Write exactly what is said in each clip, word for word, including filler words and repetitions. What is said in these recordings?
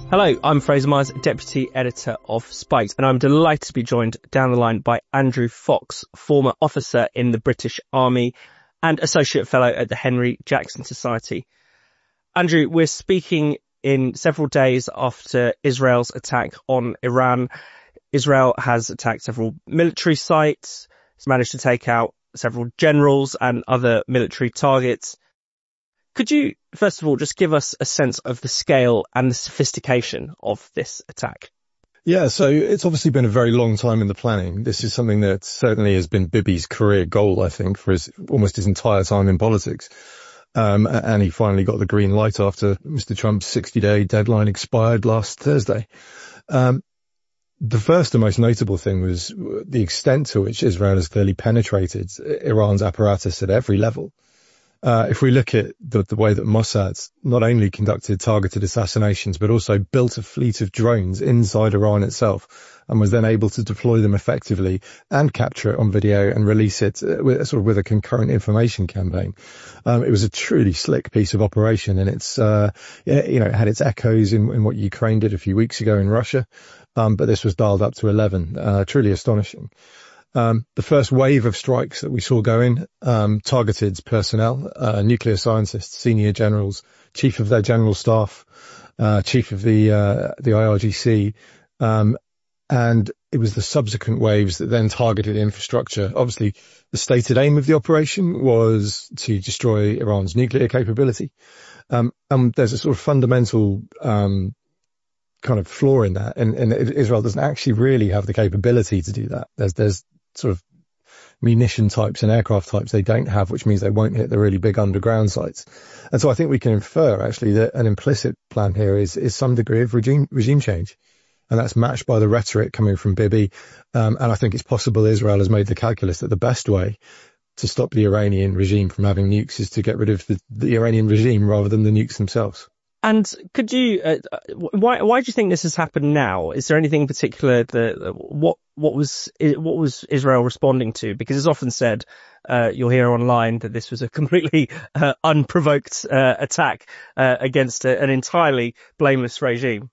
Hello, I'm Fraser Myers, Deputy Editor of Spiked, and I'm delighted to be joined down the line by Andrew Fox, former officer in the British Army and Associate Fellow at the Henry Jackson Society. Andrew, we're speaking in several days after Israel's attack on Iran. Israel has attacked several military sites, it's managed to take out several generals and other military targets. Could you, first of all, just give us a sense of the scale and the sophistication of this attack? Yeah, so it's obviously been a very long time in the planning. This is something that certainly has been Bibi's career goal, I think, for his almost his entire time in politics. Um, and he finally got the green light after Mister Trump's sixty-day deadline expired last Thursday. Um, the first and most notable thing was the extent to which Israel has clearly penetrated Iran's apparatus at every level. Uh, if we look at the, the way that Mossad not only conducted targeted assassinations, but also built a fleet of drones inside Iran itself and was then able to deploy them effectively and capture it on video and release it uh, with, sort of with a concurrent information campaign. Um, it was a truly slick piece of operation, and it's, uh, you know, it had its echoes in, in what Ukraine did a few weeks ago in Russia. Um, but this was dialed up to eleven, uh, truly astonishing. Um, the first wave of strikes that we saw going, um, targeted personnel, uh, nuclear scientists, senior generals, chief of their general staff, uh, chief of the, uh, the I R G C. Um, and it was the subsequent waves that then targeted infrastructure. Obviously, the stated aim of the operation was to destroy Iran's nuclear capability. Um, and there's a sort of fundamental, um, kind of flaw in that. And, and Israel doesn't actually really have the capability to do that. There's, there's, sort of munition types and aircraft types they don't have, which means they won't hit the really big underground sites. And so I think we can infer actually that an implicit plan here is, is some degree of regime, regime change. And that's matched by the rhetoric coming from Bibi. Um, and I think it's possible Israel has made the calculus that the best way to stop the Iranian regime from having nukes is to get rid of the, the Iranian regime rather than the nukes themselves. And could you, uh, why, why do you think this has happened now? Is there anything in particular that, what, what was, what was Israel responding to? Because it's often said, uh, you'll hear online that this was a completely, uh, unprovoked, uh, attack, uh, against a, an entirely blameless regime.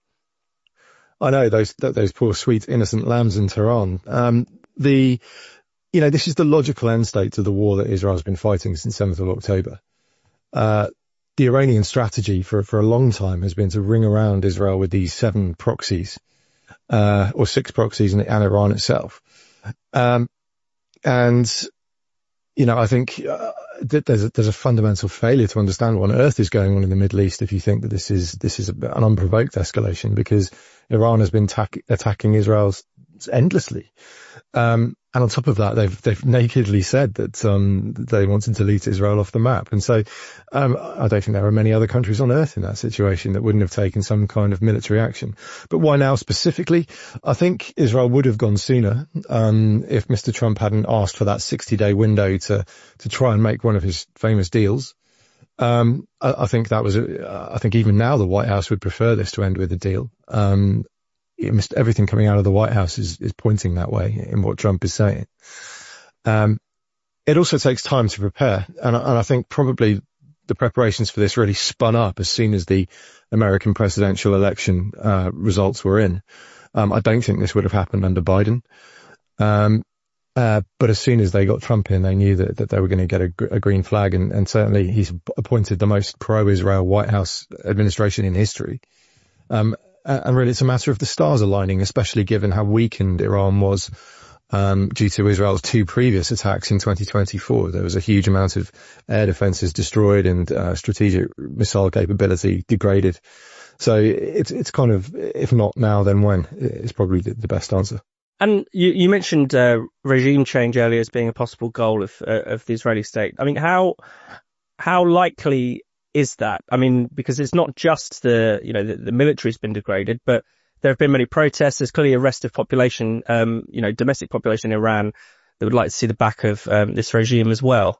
I know those, those poor sweet innocent lambs in Tehran. Um, the, you know, this is the logical end state to the war that Israel's been fighting since seventh of October. Uh, The Iranian strategy for, for a long time has been to ring around Israel with these seven proxies, uh, or six proxies and, and Iran itself. Um, and, you know, I think uh, that there's a, there's a fundamental failure to understand what on earth is going on in the Middle East if you think that this is, this is an unprovoked escalation, because Iran has been tack, attacking Israel endlessly. Um, and on top of that, they've, they've nakedly said that, um, they want to delete Israel off the map. And so, um, I don't think there are many other countries on earth in that situation that wouldn't have taken some kind of military action. But why now specifically? I think Israel would have gone sooner, um, if Mister Trump hadn't asked for that sixty day window to, to try and make one of his famous deals. Um, I, I think that was, uh, I think even now the White House would prefer this to end with a deal. Um, Everything coming out of the White House is, is pointing that way in what Trump is saying. Um, it also takes time to prepare. And, and I think probably the preparations for this really spun up as soon as the American presidential election, uh, results were in. Um, I don't think this would have happened under Biden. Um, uh, but as soon as they got Trump in, they knew that, that they were going to get a, a green flag. And, and certainly he's appointed the most pro-Israel White House administration in history. Um, And really, it's a matter of the stars aligning, especially given how weakened Iran was um, due to Israel's two previous attacks in twenty twenty-four. There was a huge amount of air defenses destroyed and uh, strategic missile capability degraded. So it's it's kind of, if not now, then when, is probably the, the best answer. And you, you mentioned uh, regime change earlier as being a possible goal of uh, of the Israeli state. I mean, how how likely is that? I mean, because it's not just the, you know, the, the military's been degraded, but there have been many protests. There's clearly a restive population, um, you know, domestic population in Iran that would like to see the back of um, this regime as well.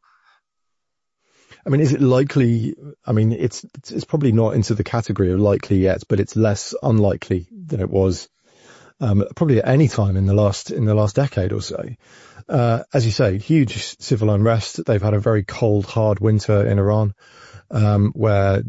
I mean, is it likely? I mean, it's, it's probably not into the category of likely yet, but it's less unlikely than it was, um, probably at any time in the last, in the last decade or so. Uh, as you say, huge civil unrest. They've had a very cold, hard winter in Iran. Um, where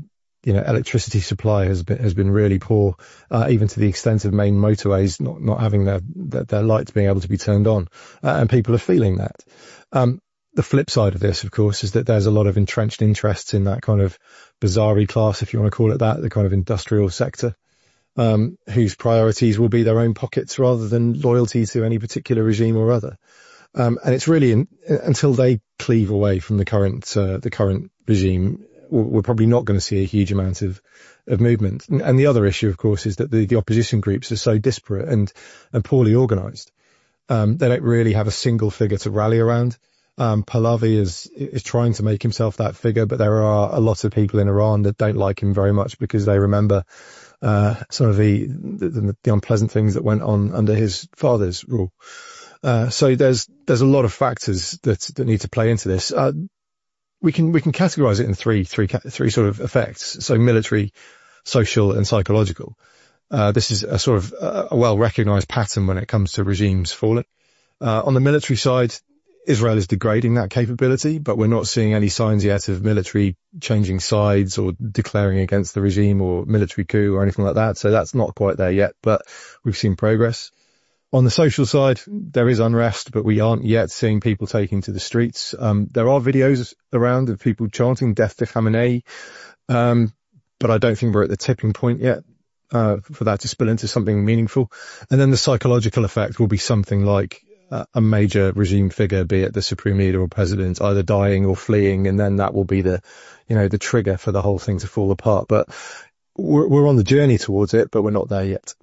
you know, electricity supply has been, has been really poor, uh, even to the extent of main motorways not, not having their, their, their lights being able to be turned on. Uh, and people are feeling that. Um, the flip side of this, of course, is that there's a lot of entrenched interests in that kind of bazaar-y class, if you want to call it that, the kind of industrial sector, um, whose priorities will be their own pockets rather than loyalty to any particular regime or other. Um, and it's really in, until they cleave away from the current, uh, the current regime, we're probably not going to see a huge amount of, of movement. And the other issue, of course, is that the, the opposition groups are so disparate and, and poorly organised. Um, they don't really have a single figure to rally around. Um, Pahlavi is, is trying to make himself that figure, but there are a lot of people in Iran that don't like him very much because they remember, uh, some of the, the, the unpleasant things that went on under his father's rule. Uh, so there's, there's a lot of factors that, that need to play into this. Uh, we can, we can categorize it in three, three, three sort of effects. So military, social and psychological. Uh, this is a sort of uh, a well-recognized pattern when it comes to regimes falling. Uh, on the military side, Israel is degrading that capability, but we're not seeing any signs yet of military changing sides or declaring against the regime or military coup or anything like that. So that's not quite there yet, but we've seen progress. On the social side, there is unrest, but we aren't yet seeing people taking to the streets. Um, there are videos around of people chanting death to Khamenei, um, but I don't think we're at the tipping point yet uh, for that to spill into something meaningful. And then the psychological effect will be something like uh, a major regime figure, be it the supreme leader or president, either dying or fleeing, and then that will be the, you know, the trigger for the whole thing to fall apart. But we're, we're on the journey towards it, but we're not there yet.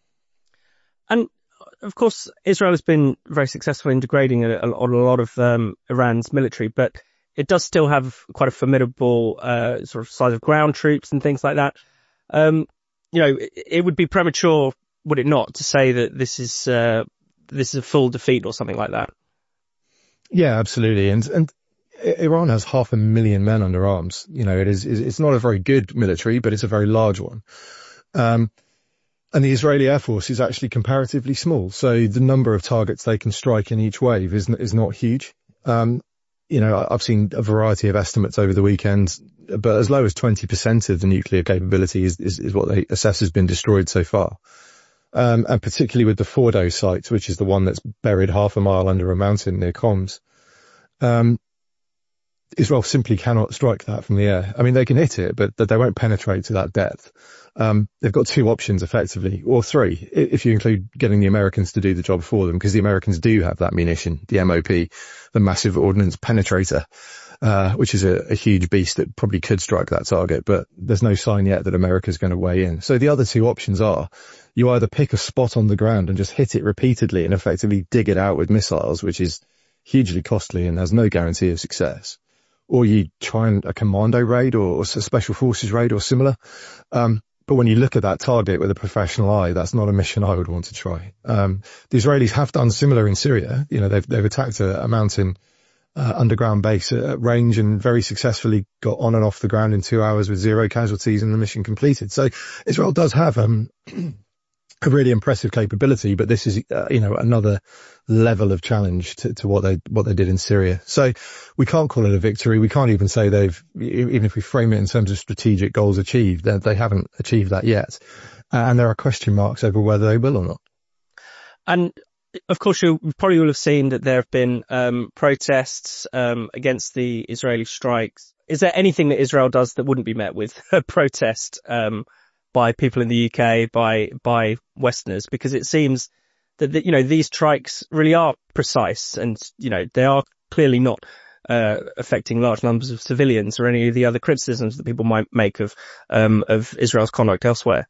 And of course, Israel has been very successful in degrading a, a, a lot of um, Iran's military, but it does still have quite a formidable uh, sort of size of ground troops and things like that. Um, you know, it, it would be premature, would it not, to say that this is uh, this is a full defeat or something like that? Yeah, absolutely. And and Iran has half a million men under arms. You know, it is it's not a very good military, but it's a very large one. Um, And the Israeli Air Force is actually comparatively small. So the number of targets they can strike in each wave is, is not huge. Um, you know, I've seen a variety of estimates over the weekend, but as low as twenty percent of the nuclear capability is, is, is what they assess has been destroyed so far. Um, and particularly with the Fordo site, which is the one that's buried half a mile under a mountain near Coms. Um, Israel simply cannot strike that from the air. I mean, they can hit it, but they won't penetrate to that depth. Um, they've got two options effectively, or three, if you include getting the Americans to do the job for them, because the Americans do have that munition, the M O P, the Massive Ordnance Penetrator, uh, which is a, a huge beast that probably could strike that target, but there's no sign yet that America's going to weigh in. So the other two options are you either pick a spot on the ground and just hit it repeatedly and effectively dig it out with missiles, which is hugely costly and has no guarantee of success, or you try and a commando raid or, or a special forces raid or similar. Um, But when you look at that target with a professional eye, that's not a mission I would want to try. Um, the Israelis have done similar in Syria. You know, they've, they've attacked a, a mountain, uh, underground base at range and very successfully got on and off the ground in two hours with zero casualties and the mission completed. So Israel does have, um, a really impressive capability, but this is, uh, you know, another level of challenge to, to what they, what they did in Syria. So we can't call it a victory. We can't even say they've, even if we frame it in terms of strategic goals achieved, they, they haven't achieved that yet. Uh, and there are question marks over whether they will or not. And of course, you probably will have seen that there have been, um, protests, um, against the Israeli strikes. Is there anything that Israel does that wouldn't be met with a protest, um, by people in the U K, by, by Westerners? Because it seems that, that, you know, these strikes really are precise and, you know, they are clearly not, uh, affecting large numbers of civilians or any of the other criticisms that people might make of, um, of Israel's conduct elsewhere.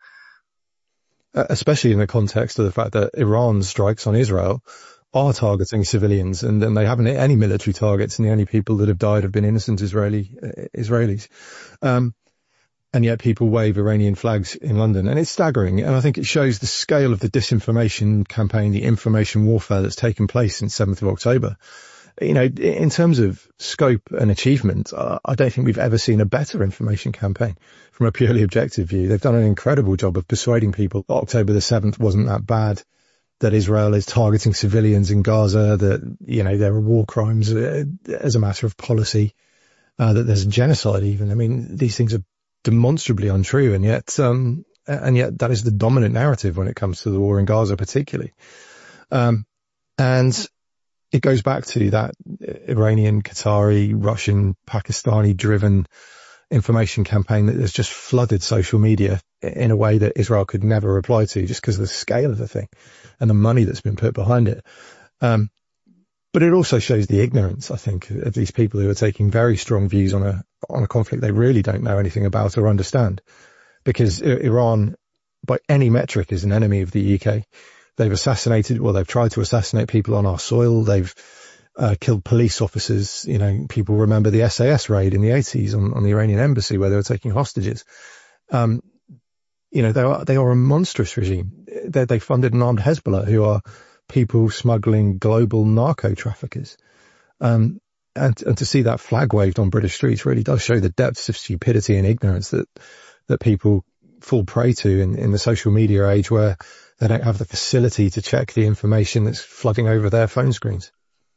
Uh, especially in the context of the fact that Iran's strikes on Israel are targeting civilians, and then they haven't hit any military targets, and the only people that have died have been innocent Israeli, uh, Israelis. Um, And yet people wave Iranian flags in London, and it's staggering. And I think it shows the scale of the disinformation campaign, the information warfare that's taken place since seventh of October. You know, in terms of scope and achievement, uh, I don't think we've ever seen a better information campaign from a purely objective view. They've done an incredible job of persuading people that October the seventh wasn't that bad, that Israel is targeting civilians in Gaza, that, you know, there are war crimes uh, as a matter of policy, uh, that there's genocide even. I mean, these things are demonstrably untrue. And yet, um, and yet that is the dominant narrative when it comes to the war in Gaza, particularly. Um, and it goes back to that Iranian, Qatari, Russian, Pakistani driven information campaign that has just flooded social media in a way that Israel could never reply to, just because of the scale of the thing and the money that's been put behind it. Um, but it also shows the ignorance, I think, of these people who are taking very strong views on a, on a conflict they really don't know anything about or understand. Because Iran, by any metric, is an enemy of the U K. They've assassinated, well, they've tried to assassinate people on our soil. They've uh, killed police officers. You know, people remember the S A S raid in the eighties on, on the Iranian embassy where they were taking hostages. Um, you know, they are, they are a monstrous regime. They, they funded an armed Hezbollah, who are people smuggling global narco traffickers. Um, and, and to see that flag waved on British streets really does show the depths of stupidity and ignorance that, that people fall prey to in, in the social media age, where they don't have the facility to check the information that's flooding over their phone screens.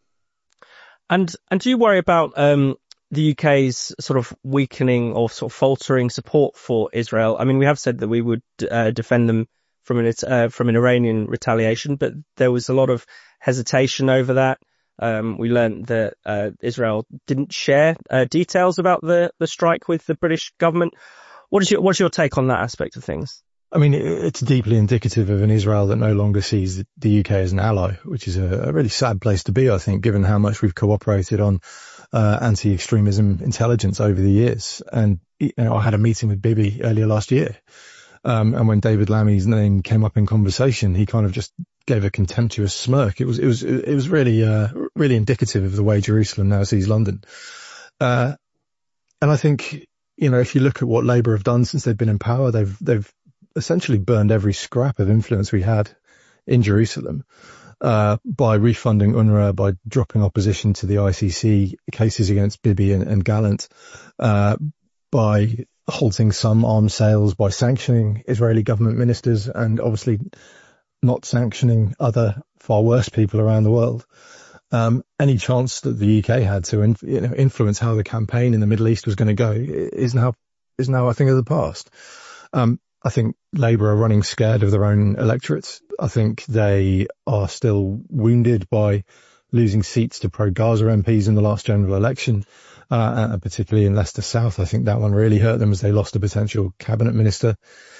And and do you worry about um, the U K's sort of weakening or sort of faltering support for Israel? I mean, we have said that we would uh, defend them from an uh, from an Iranian retaliation, but there was a lot of hesitation over that. Um, we learned that uh, Israel didn't share uh, details about the, the strike with the British government. What is your what's your take on that aspect of things? I mean, it's deeply indicative of an Israel that no longer sees the U K as an ally, which is a, a really sad place to be, I think, given how much we've cooperated on uh, anti-extremism intelligence over the years. And, you know, I had a meeting with Bibi earlier last year. Um, and when David Lammy's name came up in conversation, he kind of just gave a contemptuous smirk. It was, it was, it was really, uh, really indicative of the way Jerusalem now sees London. Uh, and I think, you know, if you look at what Labour have done since they've been in power, they've, they've, essentially burned every scrap of influence we had in Jerusalem, uh, by refunding UNRWA, by dropping opposition to the I C C cases against Bibi and, and Gallant, uh, by halting some arms sales, by sanctioning Israeli government ministers, and obviously not sanctioning other far worse people around the world. Um, any chance that the U K had to in, you know, influence how the campaign in the Middle East was going to go is now, is now a thing of the past. Um, I think Labour are running scared of their own electorates. I think they are still wounded by losing seats to pro-Gaza M Ps in the last general election, uh, and particularly in Leicester South. I think that one really hurt them as they lost a potential cabinet minister.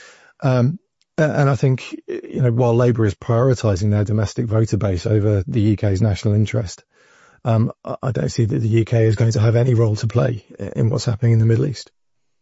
Um, and I think, you know, while Labour is prioritising their domestic voter base over the U K's national interest, um, I don't see that the U K is going to have any role to play in what's happening in the Middle East.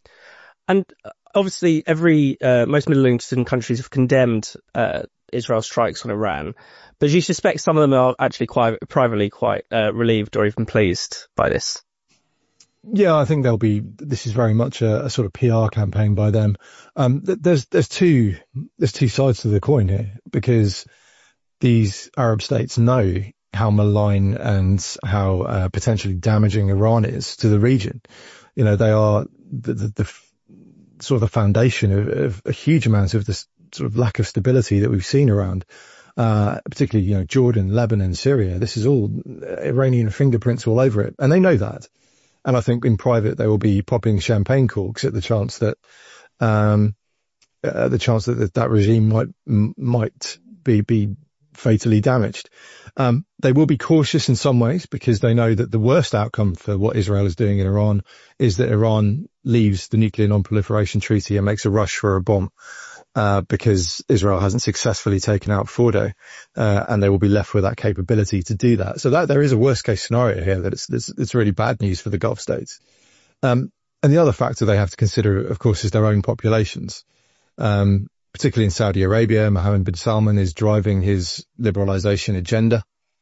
And obviously, every uh, most Middle Eastern countries have condemned uh, Israel's strikes on Iran, but you suspect some of them are actually quite privately quite uh, relieved or even pleased by this. Yeah, I think they'll be. This is very much a, a sort of P R campaign by them. Um, there's there's two there's two sides to the coin here, because these Arab states know how malign and how uh, potentially damaging Iran is to the region. You know, they are the, the, the sort of the foundation of, of a huge amount of this sort of lack of stability that we've seen around, uh, particularly, you know, Jordan, Lebanon, Syria. This is all Iranian fingerprints all over it. And they know that. And I think in private, they will be popping champagne corks at the chance that, um, uh, the chance that that regime might, might be, be fatally damaged. Um, they will be cautious in some ways, because they know that the worst outcome for what Israel is doing in Iran is that Iran leaves the nuclear non-proliferation treaty and makes a rush for a bomb, uh, because Israel hasn't successfully taken out Fordo, uh, and they will be left with that capability to do that. So that there is a worst case scenario here, that it's, it's, it's really bad news for the Gulf states. Um, and the other factor they have to consider, of course, is their own populations. Um, particularly in Saudi Arabia, Mohammed bin Salman is driving his liberalization agenda.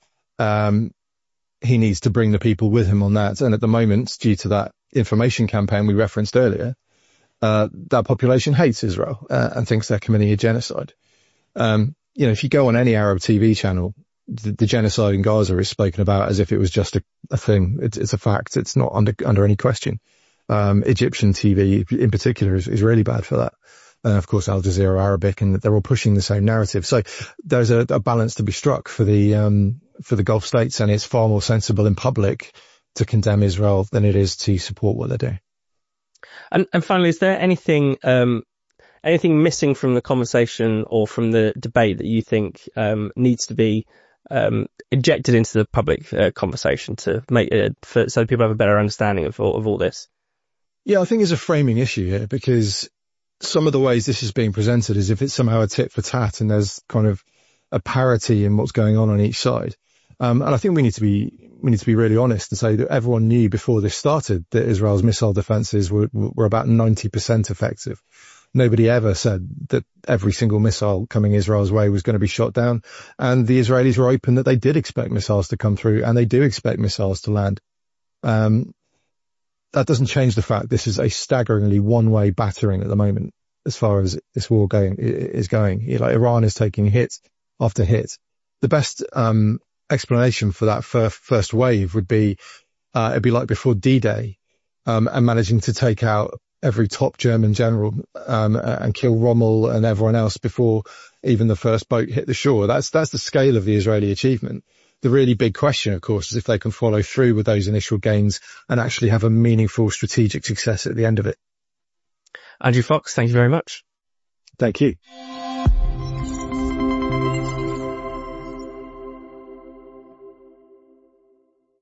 Um, he needs to bring the people with him on that. And at the moment, due to that information campaign we referenced earlier, uh, that population hates Israel, uh, and thinks they're committing a genocide. Um, you know, if you go on any Arab T V channel, the, the genocide in Gaza is spoken about as if it was just a, a thing. It's, it's a fact. It's not under, under any question. Um, Egyptian T V in particular is, is really bad for that. Uh, of course, Al Jazeera Arabic, and they're all pushing the same narrative. So there's a, a balance to be struck for the, um, for the Gulf states, and it's far more sensible in public to condemn Israel than it is to support what they're doing. And, and finally, is there anything, um, anything missing from the conversation or from the debate that you think um, needs to be um, injected into the public uh, conversation to make it for, so people have a better understanding of all, of all this? Yeah, I think it's a framing issue here, because some of the ways this is being presented is if it's somehow a tit for tat and there's kind of a parity in what's going on on each side. Um, and I think we need to be we need to be really honest and say that everyone knew before this started that Israel's missile defenses were, were about ninety percent effective. Nobody ever said that every single missile coming Israel's way was going to be shot down. And the Israelis were open that they did expect missiles to come through, and they do expect missiles to land. Um, that doesn't change the fact this is a staggeringly one-way battering at the moment as far as this war going is going. You know, Iran is taking hit after hit. The best um, explanation for that first, first wave would be uh, it'd be like before D-Day um, and managing to take out every top German general um, and kill Rommel and everyone else before even the first boat hit the shore. That's that's the scale of the Israeli achievement. The really big question, of course, is if they can follow through with those initial gains and actually have a meaningful strategic success at the end of it. Andrew Fox, thank you very much. Thank you.